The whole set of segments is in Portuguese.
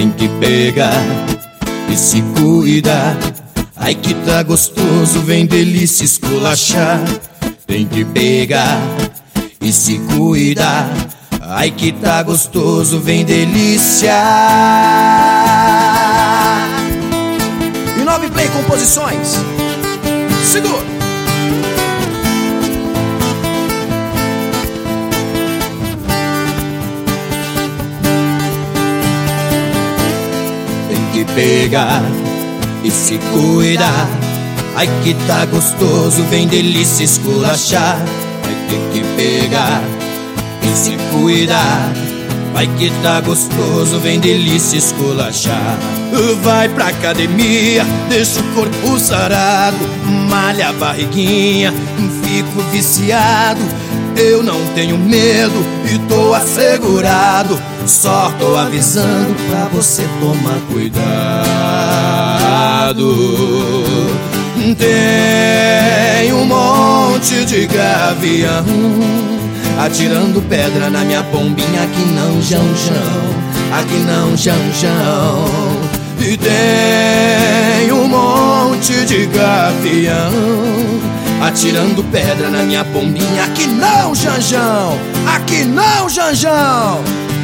Tem que pegar e se cuidar. Ai que tá gostoso, vem delícia esculachar. Tem que pegar e se cuidar. Ai que tá gostoso, vem delícia. E 9 Play Composições. Segura. Tem que pegar e se cuidar. Ai que tá gostoso, vem delícia esculachar. Vai ter que pegar e se cuidar. Vai que tá gostoso, vem delícia esculachar. Vai pra academia, deixa o corpo sarado, malha a barriguinha, fico viciado. Eu não tenho medo e tô assegurado. Só tô avisando pra você tomar cuidado. Tem um monte de gavião atirando pedra na minha pombinha. Aqui não, Jão, aqui não, Jão. E tem um monte de gavião atirando pedra na minha pombinha. Aqui não, Janjão, aqui não, Janjão.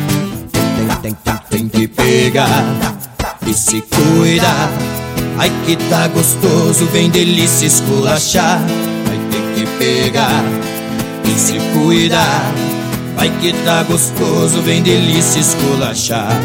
Tem que pegar e se cuidar. Ai que tá gostoso, vem delícia esculachar. Vai ter que pegar e se cuidar. Vai que tá gostoso, vem delícia esculachar.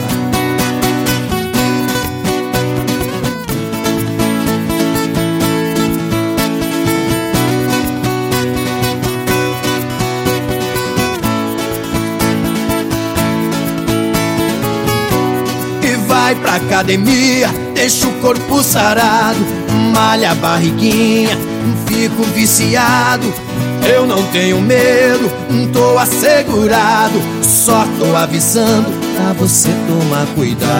Vai pra academia, deixa o corpo sarado, malha a barriguinha, fico viciado. Eu não tenho medo, tô assegurado. Só tô avisando pra você tomar cuidado.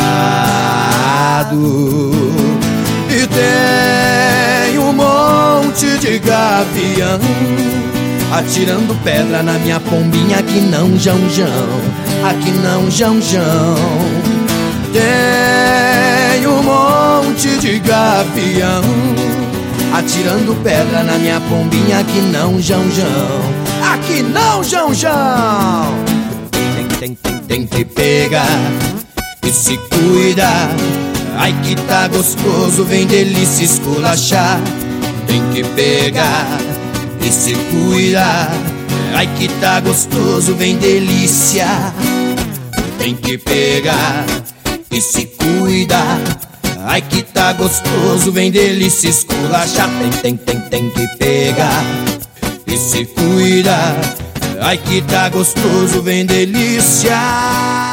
E tem um monte de gavião atirando pedra na minha pombinha. Aqui não, Jão, aqui não, Jão. Tem um monte de gavião atirando pedra na minha pombinha. Aqui não, Jão, aqui não, Jão. Tem que pegar e se cuidar. Ai que tá gostoso, vem delícia esculachar. Tem que pegar e se cuidar. Ai que tá gostoso, vem delícia. Tem que pegar e se cuidar. Ai que tá gostoso, vem delícia esculachar. Tem que pegar e se cuidar. Ai que tá gostoso, vem delícia.